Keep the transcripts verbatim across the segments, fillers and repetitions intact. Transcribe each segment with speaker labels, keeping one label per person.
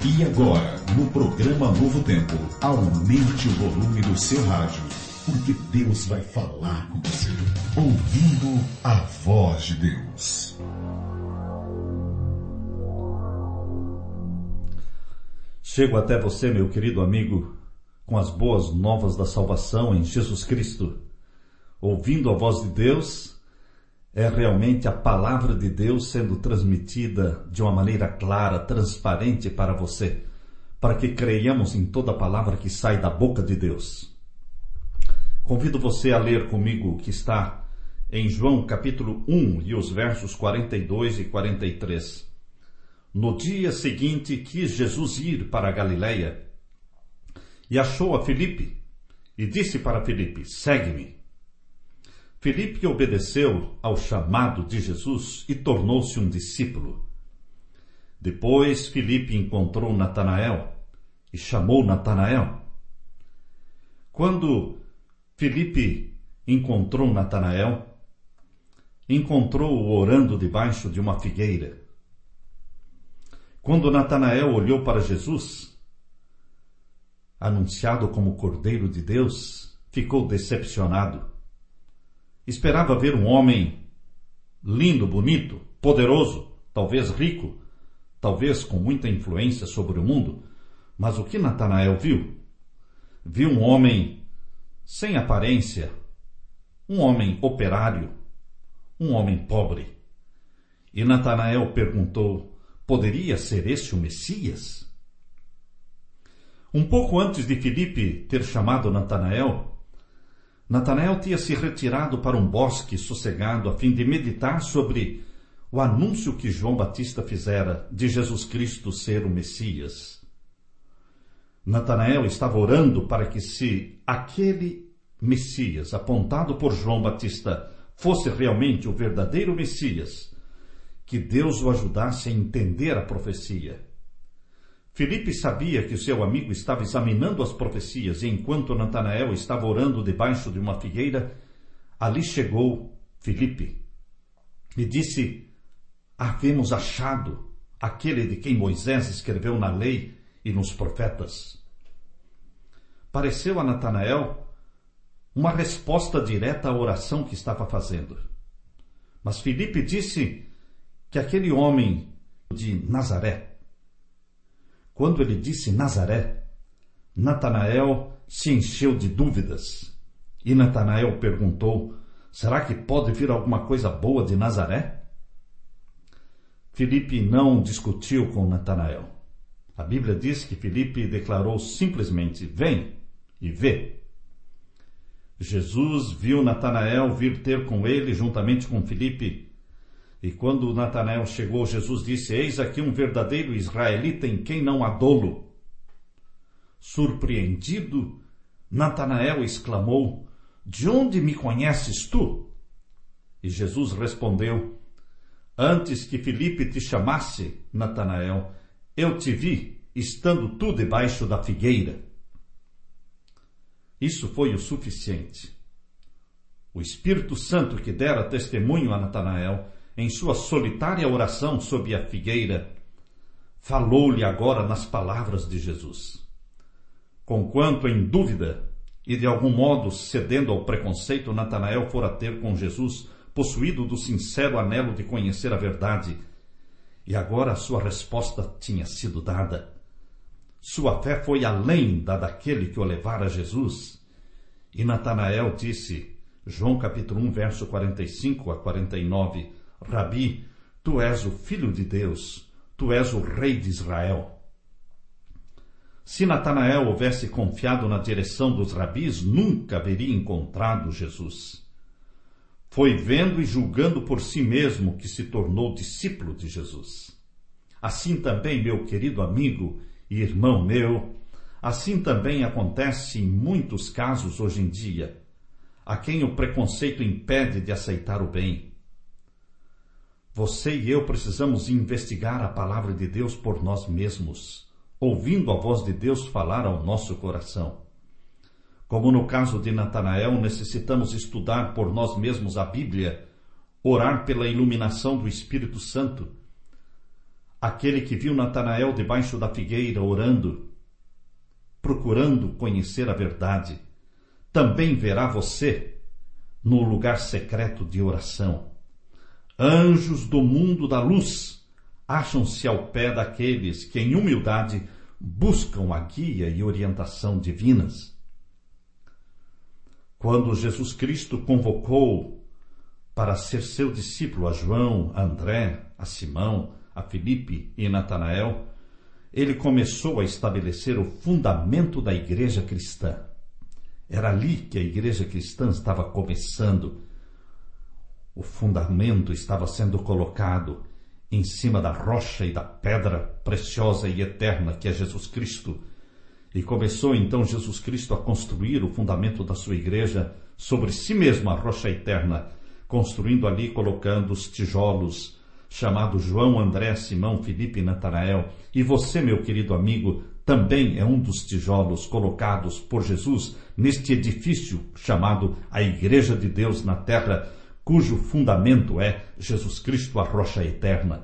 Speaker 1: E agora, no programa Novo Tempo, aumente o volume do seu rádio, porque Deus vai falar com você, ouvindo a voz de Deus.
Speaker 2: Chego até você, meu querido amigo, com as boas novas da salvação em Jesus Cristo. Ouvindo a voz de Deus é realmente a palavra de Deus sendo transmitida de uma maneira clara, transparente para você, para que creiamos em toda a palavra que sai da boca de Deus. Convido você a ler comigo o que está em João capítulo um e os versos quarenta e dois e quarenta e três. No dia seguinte quis Jesus ir para a Galileia e achou a Filipe e disse para Filipe: segue-me. Filipe obedeceu ao chamado de Jesus e tornou-se um discípulo. Depois Filipe encontrou Natanael e chamou Natanael. Quando Filipe encontrou Natanael, encontrou-o orando debaixo de uma figueira. Quando Natanael olhou para Jesus, anunciado como Cordeiro de Deus, ficou decepcionado. Esperava ver um homem lindo, bonito, poderoso, talvez rico, talvez com muita influência sobre o mundo. Mas o que Natanael viu? Viu um homem sem aparência, um homem operário, um homem pobre. E Natanael perguntou: poderia ser esse o Messias? Um pouco antes de Filipe ter chamado Natanael, Natanael tinha se retirado para um bosque sossegado a fim de meditar sobre o anúncio que João Batista fizera de Jesus Cristo ser o Messias. Natanael estava orando para que, se aquele Messias apontado por João Batista fosse realmente o verdadeiro Messias, que Deus o ajudasse a entender a profecia. Filipe sabia que o seu amigo estava examinando as profecias, e enquanto Natanael estava orando debaixo de uma figueira, ali chegou Filipe e disse: havemos achado aquele de quem Moisés escreveu na lei e nos profetas. Pareceu a Natanael uma resposta direta à oração que estava fazendo. Mas Filipe disse que aquele homem de Nazaré, quando ele disse Nazaré, Natanael se encheu de dúvidas. E Natanael perguntou: será que pode vir alguma coisa boa de Nazaré? Filipe não discutiu com Natanael. A Bíblia diz que Filipe declarou simplesmente: vem e vê. Jesus viu Natanael vir ter com ele juntamente com Filipe. E quando Natanael chegou, Jesus disse: eis aqui um verdadeiro israelita em quem não há dolo. Surpreendido, Natanael exclamou: de onde me conheces tu? E Jesus respondeu: antes que Filipe te chamasse, Natanael, eu te vi, estando tu debaixo da figueira. Isso foi o suficiente. O Espírito Santo que dera testemunho a Natanael, em sua solitária oração sob a figueira, falou-lhe agora nas palavras de Jesus. Conquanto em dúvida e de algum modo cedendo ao preconceito, Natanael fora ter com Jesus, possuído do sincero anelo de conhecer a verdade, e agora a sua resposta tinha sido dada. Sua fé foi além da daquele que o levara a Jesus. E Natanael disse, João capítulo um, verso quarenta e cinco a quarenta e nove, Rabi, tu és o Filho de Deus, tu és o Rei de Israel. Se Natanael houvesse confiado na direção dos rabis, nunca haveria encontrado Jesus. Foi vendo e julgando por si mesmo que se tornou discípulo de Jesus. Assim também, meu querido amigo e irmão meu, assim também acontece em muitos casos hoje em dia, a quem o preconceito impede de aceitar o bem. Você e eu precisamos investigar a palavra de Deus por nós mesmos, ouvindo a voz de Deus falar ao nosso coração. Como no caso de Natanael, necessitamos estudar por nós mesmos a Bíblia, orar pela iluminação do Espírito Santo, aquele que viu Natanael debaixo da figueira orando, procurando conhecer a verdade, também verá você no lugar secreto de oração. Anjos do mundo da luz acham-se ao pé daqueles que em humildade buscam a guia e orientação divinas. Quando Jesus Cristo convocou para ser seu discípulo a João, a André, a Simão, a Filipe e Natanael, ele começou a estabelecer o fundamento da igreja cristã. Era ali que a igreja cristã estava começando. O fundamento estava sendo colocado em cima da rocha e da pedra preciosa e eterna que é Jesus Cristo. E começou então Jesus Cristo a construir o fundamento da sua igreja sobre si mesmo, a rocha eterna, construindo ali, colocando os tijolos, chamados João, André, Simão, Filipe e Natanael. E você, meu querido amigo, também é um dos tijolos colocados por Jesus neste edifício chamado a Igreja de Deus na Terra, cujo fundamento é Jesus Cristo, a rocha eterna.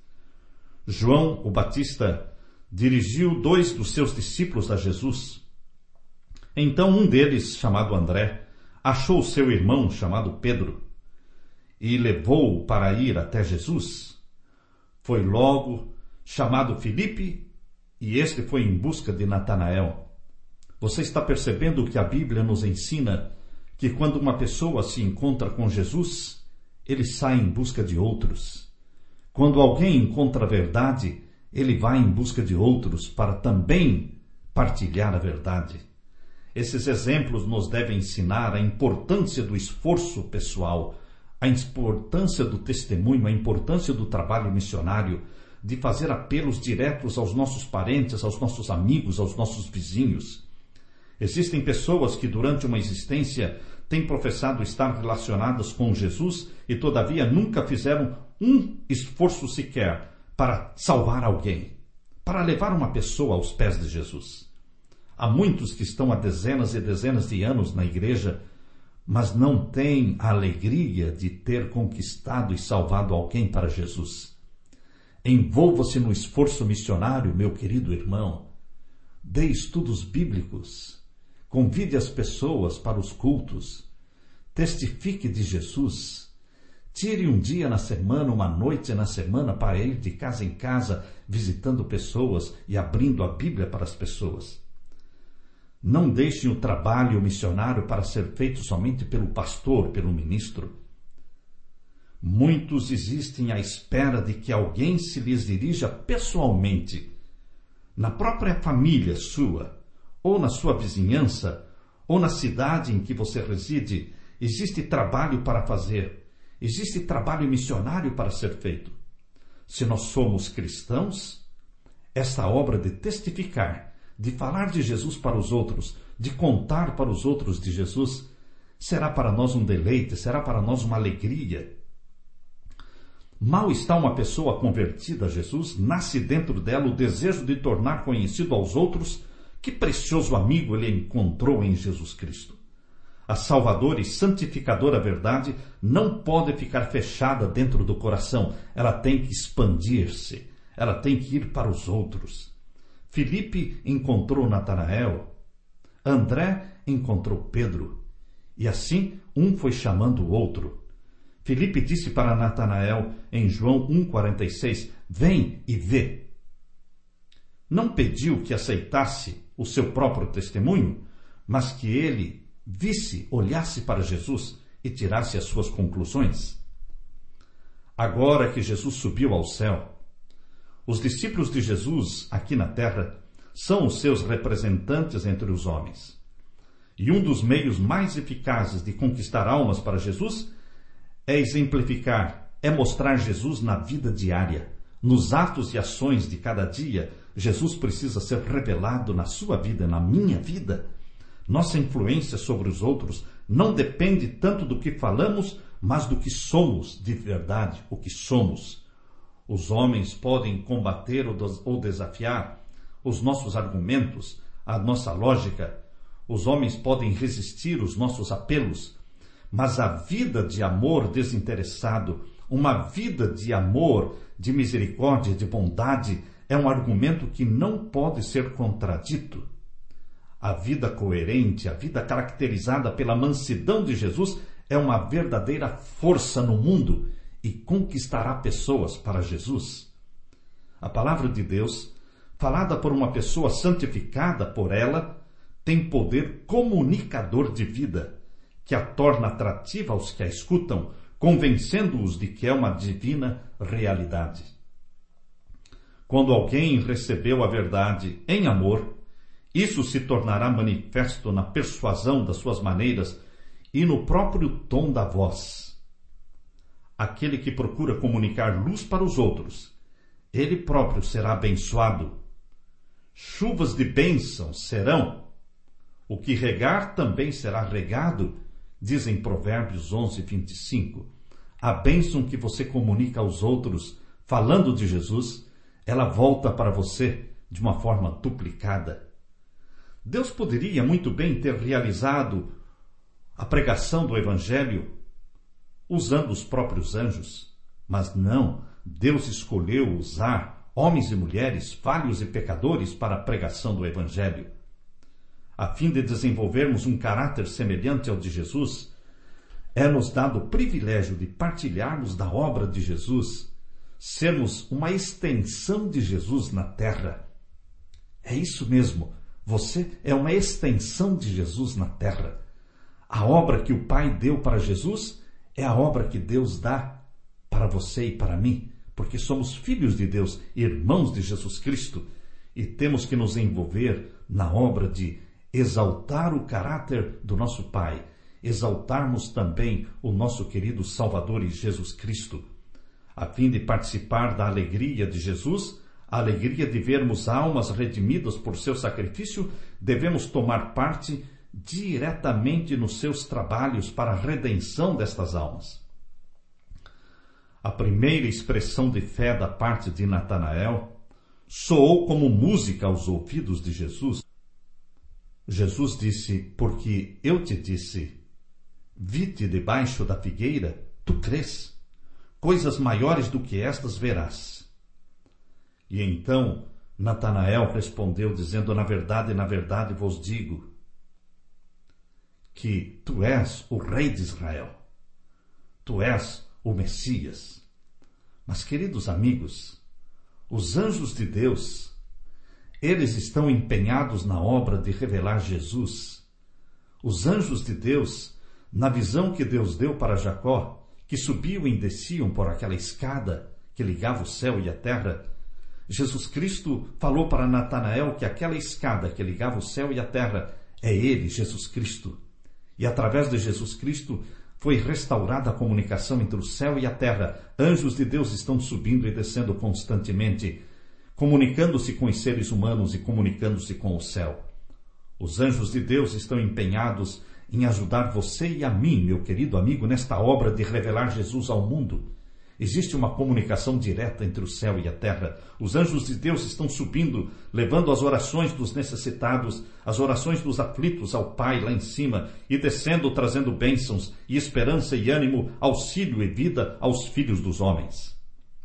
Speaker 2: João, o Batista, dirigiu dois dos seus discípulos a Jesus. Então um deles, chamado André, achou seu irmão, chamado Pedro, e levou-o para ir até Jesus. Foi logo chamado Filipe, e este foi em busca de Natanael. Você está percebendo que a Bíblia nos ensina que quando uma pessoa se encontra com Jesus, ele sai em busca de outros. Quando alguém encontra a verdade, ele vai em busca de outros para também partilhar a verdade. Esses exemplos nos devem ensinar a importância do esforço pessoal, a importância do testemunho, a importância do trabalho missionário, de fazer apelos diretos aos nossos parentes, aos nossos amigos, aos nossos vizinhos. Existem pessoas que durante uma existência têm professado estar relacionadas com Jesus e todavia nunca fizeram um esforço sequer para salvar alguém, para levar uma pessoa aos pés de Jesus. Há muitos que estão há dezenas e dezenas de anos na igreja, mas não têm a alegria de ter conquistado e salvado alguém para Jesus. Envolva-se no esforço missionário, meu querido irmão. Dê estudos bíblicos. Convide as pessoas para os cultos. Testifique de Jesus. Tire um dia na semana, uma noite na semana para ir de casa em casa, visitando pessoas e abrindo a Bíblia para as pessoas. Não deixem o trabalho missionário para ser feito somente pelo pastor, pelo ministro. Muitos existem à espera de que alguém se lhes dirija pessoalmente, na própria família sua, ou na sua vizinhança, ou na cidade em que você reside. Existe trabalho para fazer, existe trabalho missionário para ser feito. Se nós somos cristãos, esta obra de testificar, de falar de Jesus para os outros, de contar para os outros de Jesus, será para nós um deleite, será para nós uma alegria. Mal está uma pessoa convertida a Jesus, nasce dentro dela o desejo de tornar conhecido aos outros que precioso amigo ele encontrou em Jesus Cristo. A salvadora e santificadora verdade não pode ficar fechada dentro do coração, ela tem que expandir-se, ela tem que ir para os outros. Filipe encontrou Natanael, André encontrou Pedro, e assim um foi chamando o outro. Filipe disse para Natanael em João um, quarenta e seis, vem e vê. Não pediu que aceitasse o seu próprio testemunho, mas que ele visse, olhasse para Jesus e tirasse as suas conclusões. Agora que Jesus subiu ao céu, os discípulos de Jesus aqui na terra são os seus representantes entre os homens. E um dos meios mais eficazes de conquistar almas para Jesus é exemplificar, é mostrar Jesus na vida diária. Nos atos e ações de cada dia, Jesus precisa ser revelado na sua vida, na minha vida. Nossa influência sobre os outros não depende tanto do que falamos, mas do que somos de verdade, o que somos. Os homens podem combater ou desafiar os nossos argumentos, a nossa lógica. Os homens podem resistir os nossos apelos, mas a vida de amor desinteressado, uma vida de amor, de misericórdia, de bondade, é um argumento que não pode ser contradito. A vida coerente, a vida caracterizada pela mansidão de Jesus é uma verdadeira força no mundo e conquistará pessoas para Jesus. A palavra de Deus, falada por uma pessoa santificada por ela, tem poder comunicador de vida, que a torna atrativa aos que a escutam, convencendo-os de que é uma divina realidade. Quando alguém recebeu a verdade em amor, isso se tornará manifesto na persuasão das suas maneiras e no próprio tom da voz. Aquele que procura comunicar luz para os outros, ele próprio será abençoado. Chuvas de bênção serão. O que regar também será regado, dizem Provérbios onze, vinte e cinco. A bênção que você comunica aos outros, falando de Jesus, ela volta para você de uma forma duplicada. Deus poderia muito bem ter realizado a pregação do Evangelho usando os próprios anjos, mas não, Deus escolheu usar homens e mulheres, falhos e pecadores para a pregação do Evangelho. A fim de desenvolvermos um caráter semelhante ao de Jesus, é-nos dado o privilégio de partilharmos da obra de Jesus, sermos uma extensão de Jesus na terra. É isso mesmo, você é uma extensão de Jesus na terra. A obra que o Pai deu para Jesus é a obra que Deus dá para você e para mim, porque somos filhos de Deus, irmãos de Jesus Cristo, e temos que nos envolver na obra de exaltar o caráter do nosso Pai, exaltarmos também o nosso querido Salvador e Jesus Cristo, a fim de participar da alegria de Jesus, a alegria de vermos almas redimidas por seu sacrifício. Devemos tomar parte diretamente nos seus trabalhos para a redenção destas almas. A primeira expressão de fé da parte de Natanael soou como música aos ouvidos de Jesus. Jesus disse: porque eu te disse, vi-te debaixo da figueira, tu crês, coisas maiores do que estas verás. E então Natanael respondeu, dizendo: na verdade, na verdade vos digo, que tu és o Rei de Israel, tu és o Messias. Mas, queridos amigos, os anjos de Deus, eles estão empenhados na obra de revelar Jesus. Os anjos de Deus, na visão que Deus deu para Jacó, que subiam e desciam por aquela escada que ligava o céu e a terra, Jesus Cristo falou para Natanael que aquela escada que ligava o céu e a terra é ele, Jesus Cristo. E através de Jesus Cristo foi restaurada a comunicação entre o céu e a terra. Anjos de Deus estão subindo e descendo constantemente, comunicando-se com os seres humanos e comunicando-se com o céu. Os anjos de Deus estão empenhados em ajudar você e a mim, meu querido amigo, nesta obra de revelar Jesus ao mundo. Existe uma comunicação direta entre o céu e a terra. Os anjos de Deus estão subindo, levando as orações dos necessitados, as orações dos aflitos ao Pai lá em cima, e descendo, trazendo bênçãos e esperança e ânimo, auxílio e vida aos filhos dos homens.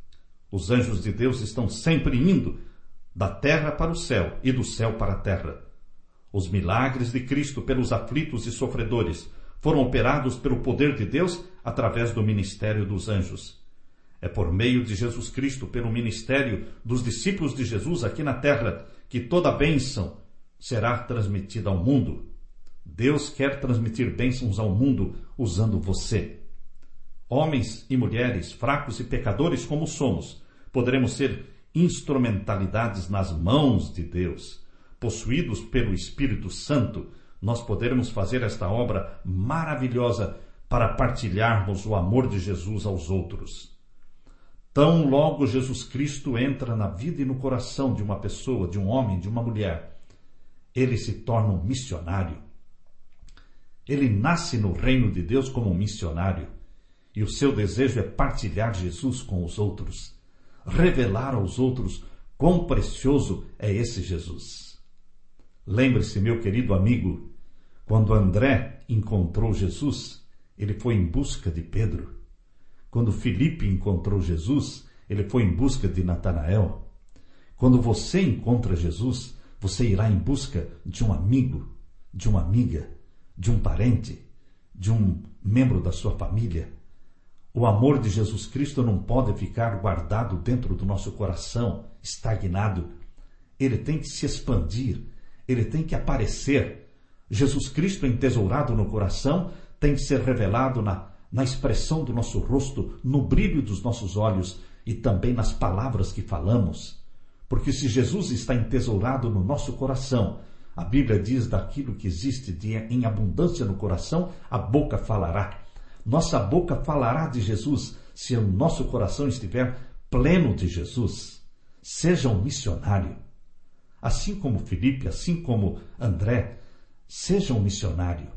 Speaker 2: Os anjos de Deus estão sempre indo da terra para o céu e do céu para a terra. Os milagres de Cristo pelos aflitos e sofredores foram operados pelo poder de Deus através do ministério dos anjos. É por meio de Jesus Cristo, pelo ministério dos discípulos de Jesus aqui na terra, que toda bênção será transmitida ao mundo. Deus quer transmitir bênçãos ao mundo usando você. Homens e mulheres, fracos e pecadores como somos, poderemos ser instrumentalidades nas mãos de Deus. Possuídos pelo Espírito Santo, nós poderemos fazer esta obra maravilhosa para partilharmos o amor de Jesus aos outros. Tão logo Jesus Cristo entra na vida e no coração de uma pessoa, de um homem, de uma mulher, ele se torna um missionário. Ele nasce no reino de Deus como um missionário, e o seu desejo é partilhar Jesus com os outros, revelar aos outros quão precioso é esse Jesus. Lembre-se, meu querido amigo, quando André encontrou Jesus, ele foi em busca de Pedro. Quando Filipe encontrou Jesus, ele foi em busca de Natanael. Quando você encontra Jesus, você irá em busca de um amigo, de uma amiga, de um parente, de um membro da sua família. O amor de Jesus Cristo não pode ficar guardado dentro do nosso coração, estagnado. Ele tem que se expandir, ele tem que aparecer. Jesus Cristo entesourado no coração tem que ser revelado na, na expressão do nosso rosto, no brilho dos nossos olhos e também nas palavras que falamos. Porque se Jesus está entesourado no nosso coração, a Bíblia diz daquilo que existe de, em abundância no coração, a boca falará. Nossa boca falará de Jesus se o nosso coração estiver pleno de Jesus. Seja um missionário. Assim como Filipe, assim como André, seja um missionário.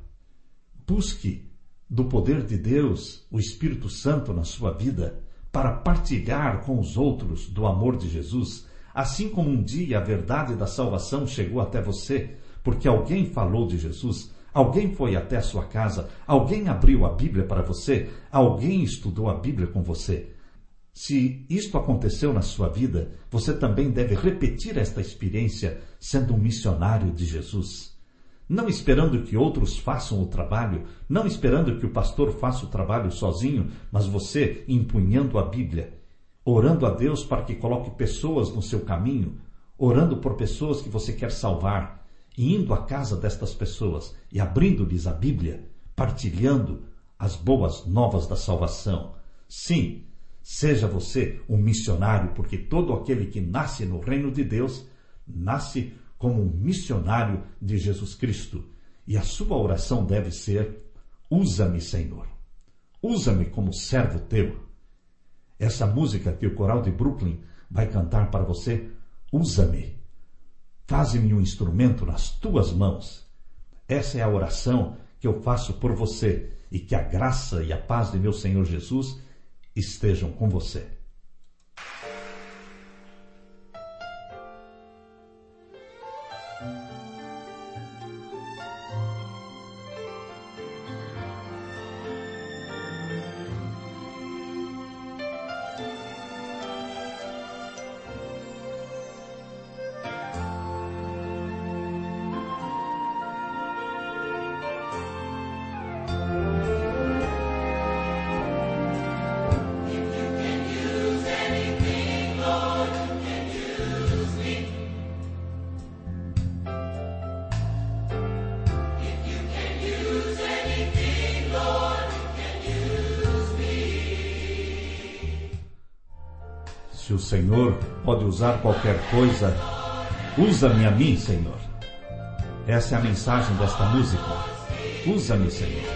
Speaker 2: Busque do poder de Deus, o Espírito Santo na sua vida, para partilhar com os outros do amor de Jesus, assim como um dia a verdade da salvação chegou até você, porque alguém falou de Jesus, alguém foi até a sua casa, alguém abriu a Bíblia para você, alguém estudou a Bíblia com você. Se isto aconteceu na sua vida, você também deve repetir esta experiência sendo um missionário de Jesus. Não esperando que outros façam o trabalho, não esperando que o pastor faça o trabalho sozinho, mas você empunhando a Bíblia, orando a Deus para que coloque pessoas no seu caminho, orando por pessoas que você quer salvar, e indo à casa destas pessoas e abrindo-lhes a Bíblia, partilhando as boas novas da salvação. Sim, seja você um missionário, porque todo aquele que nasce no reino de Deus, nasce como um missionário de Jesus Cristo. E a sua oração deve ser: usa-me, Senhor. Usa-me como servo teu. Essa música que o coral de Brooklyn vai cantar para você: usa-me. Faze-me um instrumento nas tuas mãos. Essa é a oração que eu faço por você, e que a graça e a paz de meu Senhor Jesus estejam com você. Se o Senhor pode usar qualquer coisa, usa-me a mim, Senhor. Essa é a mensagem desta música. Usa-me, Senhor.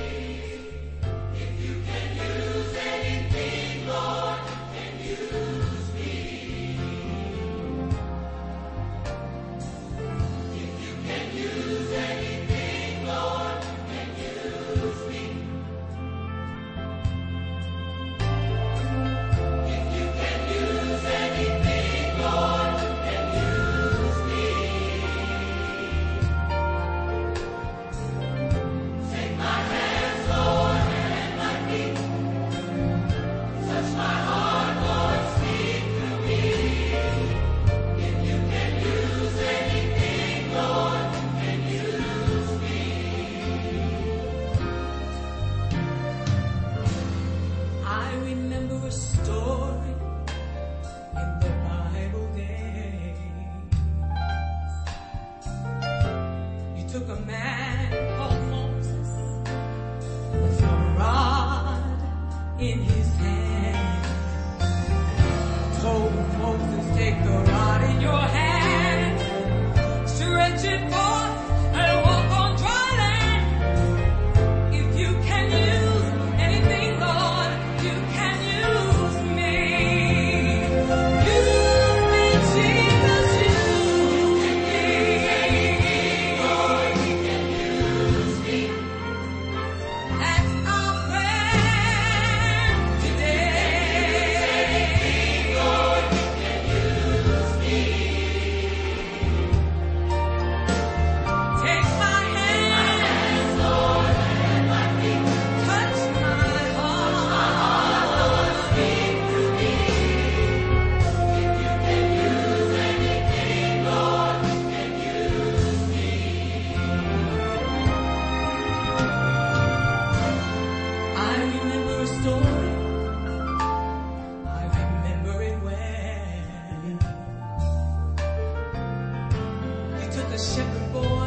Speaker 3: Took a man called Moses with a rod in his hand. Told Moses, take the rod in your hand, stretch it forth and walk on dry land. If you can use anything, Lord, you can use me. Use me, Jesus, use me. Lord, you can use me. That's our prayer. the shepherd boy